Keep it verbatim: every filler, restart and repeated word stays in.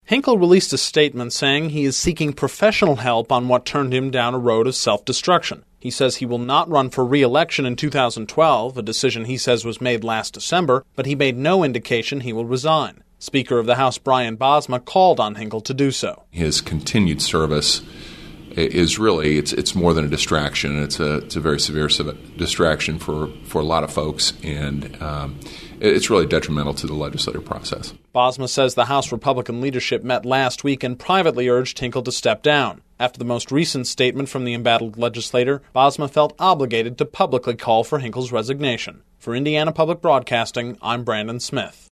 Hinkle released a statement saying he is seeking professional help on what turned him down a road of self-destruction. He says he will not run for re-election in two thousand twelve, a decision he says was made last December, but he made no indication he will resign. Speaker of the House Brian Bosma called on Hinkle to do so. His continued service is really, it's it's more than a distraction. It's a it's a very severe distraction for, for a lot of folks, and um, it's really detrimental to the legislative process. Bosma says the House Republican leadership met last week and privately urged Hinkle to step down. After the most recent statement from the embattled legislator, Bosma felt obligated to publicly call for Hinkle's resignation. For Indiana Public Broadcasting, I'm Brandon Smith.